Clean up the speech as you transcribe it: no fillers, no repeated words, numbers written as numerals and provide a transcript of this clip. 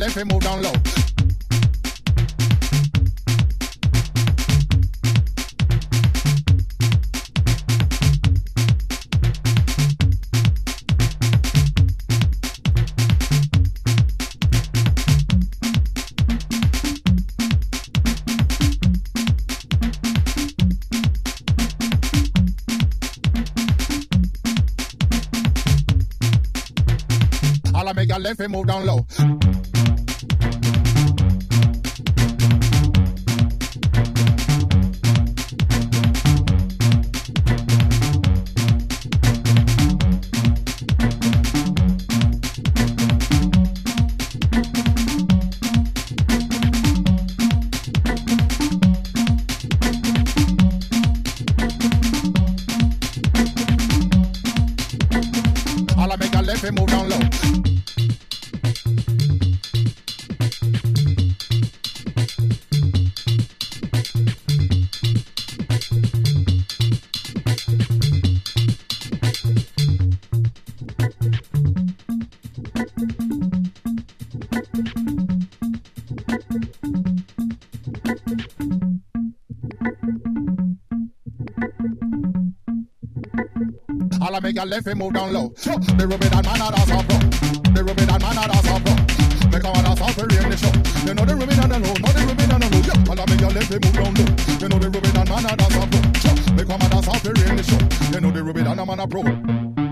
left and move down low. All I make your left and move down low. All I make your left and move down low. All I make your left and move down low. The rubber that man that's up bro. The rubber that man that's up bro. Make a man that's up for in the show. You know the rubber down the low, not the rubber down the low. Yeah. All I make your left and move down low. You know the rubber that man that's up bro. Make a man that's up for in the show. You know the rubber that man a pro.